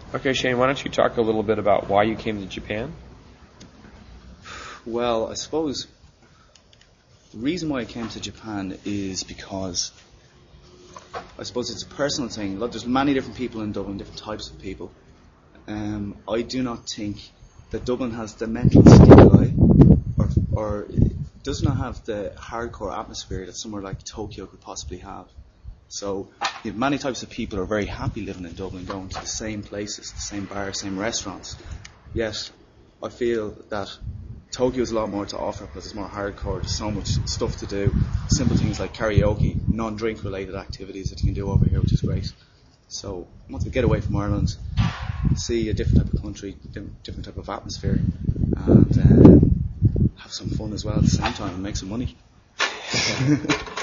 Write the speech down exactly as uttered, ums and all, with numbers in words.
Okay, Shane, why don't you talk a little bit about why you came to Japan? Well, I suppose the reason why I came to Japan is because I suppose it's a personal thing. Look, there's many different people in Dublin, different types of people. Um, I do not think that Dublin has the mental stimuli or, or does not have the hardcore atmosphere that somewhere like Tokyo could possibly have. So you have many types of people who are very happy living in Dublin, going to the same places, the same bars, same restaurants. Yet I feel that Tokyo has a lot more to offer because it's more hardcore. There's so much stuff to do. Simple things like karaoke, non-drink related activities that you can do over here, which is great. So I want to get away from Ireland, see a different type of country, different type of atmosphere, and uh, have some fun as well at the same time and make some money.